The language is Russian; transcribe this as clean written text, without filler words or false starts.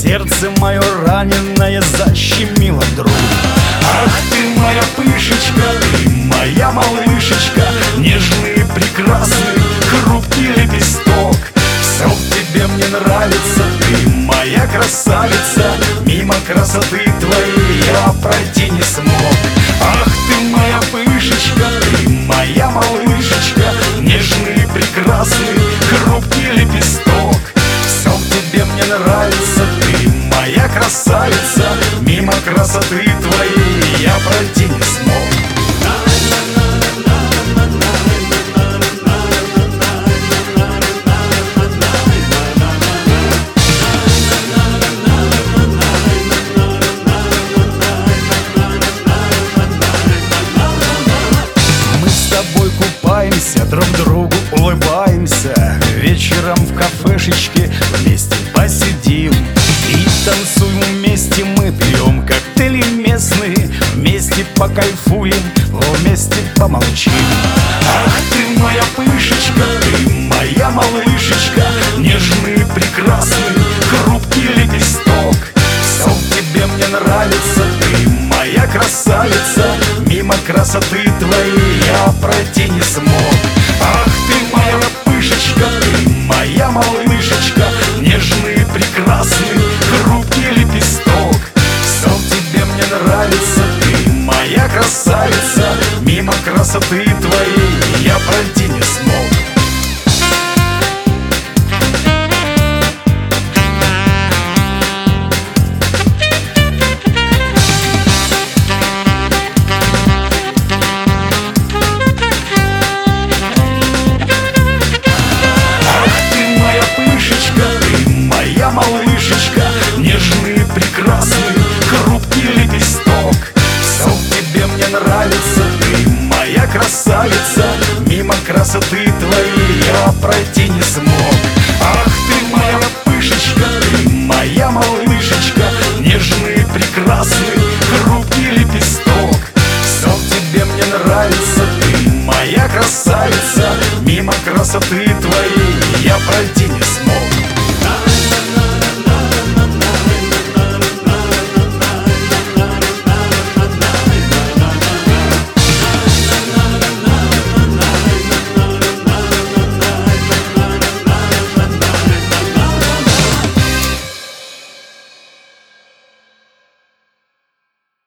Сердце мое раненое защемило вдруг. Ах ты моя пышечка, ты моя малышечка, нежный, прекрасный, хрупкий лепесток. Все в тебе мне нравится, ты моя красавица, мимо красоты твоей я пройти не смог. Ах ты моя пышечка, ты моя малышечка, нежный, прекрасный, хрупкий лепесток. Все в тебе мне нравится, ты моя красавица, мимо красоты твоей я пройти не смог. Купаемся, друг другу улыбаемся, вечером в кафешечке вместе посидим и танцуем вместе, мы пьем коктейли местные, вместе покайфуем, вместе помолчим. Ах ты моя пышечка, ты моя малышечка, нежный, прекрасный, хрупкий лепесток. Все в тебе мне нравится, ты моя красавица, мимо красоты твоей я пройти не смог. Ах ты моя пышечка, ты моя малышечка, нежный, прекрасный, хрупкий лепесток. Все в тебе мне нравится, ты моя красавица, мимо красоты твоей я пройти не смог. Малышечка, нежный, прекрасный, хрупкий лепесток. Все в тебе мне нравится, ты моя красавица, мимо красоты